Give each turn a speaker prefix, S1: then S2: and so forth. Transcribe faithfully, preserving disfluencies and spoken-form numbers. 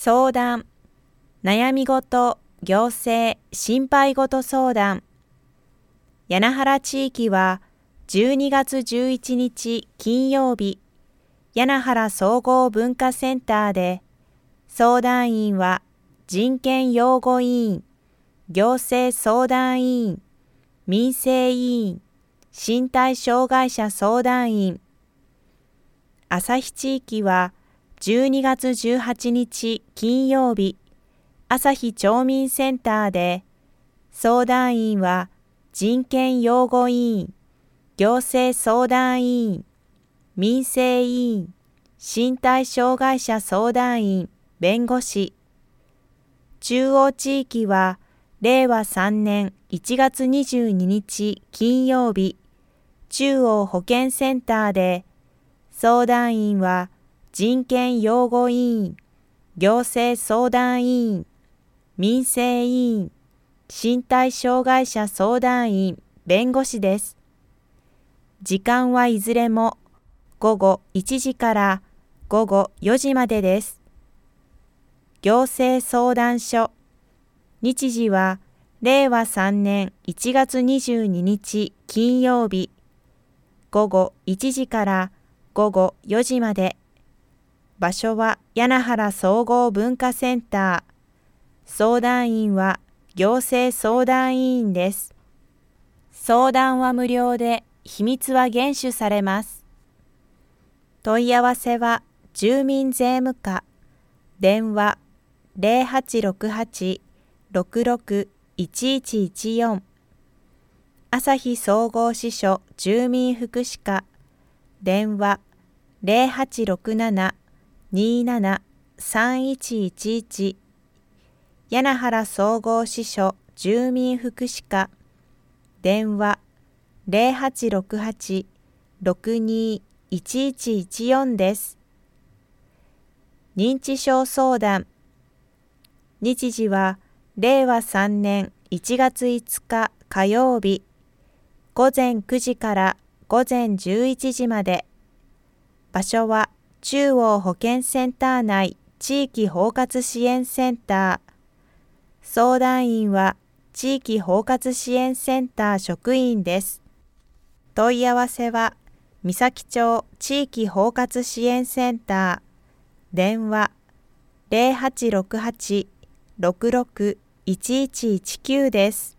S1: 相談、悩み事、行政、心配事相談。柳原地域はじゅうにがつじゅういちにち金曜日、柳原総合文化センターで、相談員は人権擁護委員、行政相談委員、民生委員、身体障害者相談員。旭地域はじゅうにがつじゅうはちにち金曜日、旭町民センターで、相談員は人権擁護委員、行政相談委員、民生委員、身体障害者相談員、弁護士。中央地域はれいわさんねんいちがつにじゅうににち金曜日、中央保健センターで、相談員は人権擁護委員、行政相談委員、民生委員、身体障害者相談員、弁護士です。時間はいずれもごごいちじからごごよじまでです。行政相談所。日時はれいわさんねんいちがつにじゅうににち金曜日、ごごいちじからごごよじまで。場所は柳原総合文化センター。相談員は行政相談委員です。相談は無料で、秘密は厳守されます。問い合わせは住民税務課、電話ゼロはちろくはち ろくろく いちいちいちよん、旭総合支所住民福祉課、電話ゼロはちろくなな にーなな さんいちいちいち、柳原総合支所住民福祉課、電話ゼロはちろくはち ろくにいちいちいちよんです。認知症相談。日時はれいわさんねんいちがついつか火曜日、ごぜんくじからごぜんじゅういちじまで。場所は中央保健センター内地域包括支援センター。相談員は地域包括支援センター職員です。問い合わせは三崎町地域包括支援センター、電話ゼロはちろくはち ろくろく いちいちいちきゅうです。